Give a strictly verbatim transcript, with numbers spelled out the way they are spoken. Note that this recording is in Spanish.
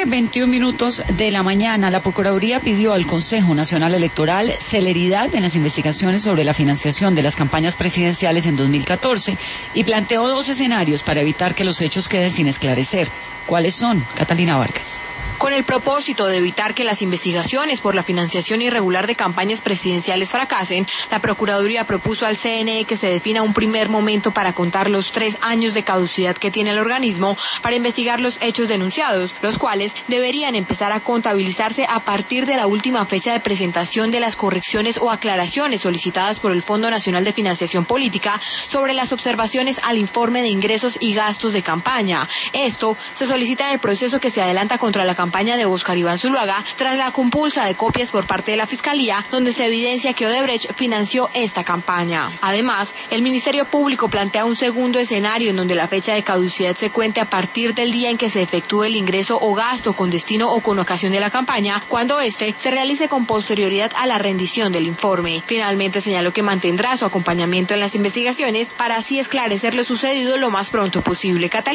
veintiún minutos de la mañana, la Procuraduría pidió al Consejo Nacional Electoral celeridad en las investigaciones sobre la financiación de las campañas presidenciales en dos mil catorce y planteó dos escenarios para evitar que los hechos queden sin esclarecer. ¿Cuáles son? Catalina Vargas. Con el propósito de evitar que las investigaciones por la financiación irregular de campañas presidenciales fracasen, la Procuraduría propuso al C N E que se defina un primer momento para contar los tres años de caducidad que tiene el organismo para investigar los hechos denunciados, los cuales deberían empezar a contabilizarse a partir de la última fecha de presentación de las correcciones o aclaraciones solicitadas por el Fondo Nacional de Financiación Política sobre las observaciones al informe de ingresos y gastos de campaña. Esto se solicita en el proceso que se adelanta contra la campaña campaña de Óscar Iván Zuluaga tras la compulsa de copias por parte de la Fiscalía, donde se evidencia que Odebrecht financió esta campaña. Además, el Ministerio Público plantea un segundo escenario en donde la fecha de caducidad se cuente a partir del día en que se efectúe el ingreso o gasto con destino o con ocasión de la campaña, cuando éste se realice con posterioridad a la rendición del informe. Finalmente, señaló que mantendrá su acompañamiento en las investigaciones para así esclarecer lo sucedido lo más pronto posible. Catalina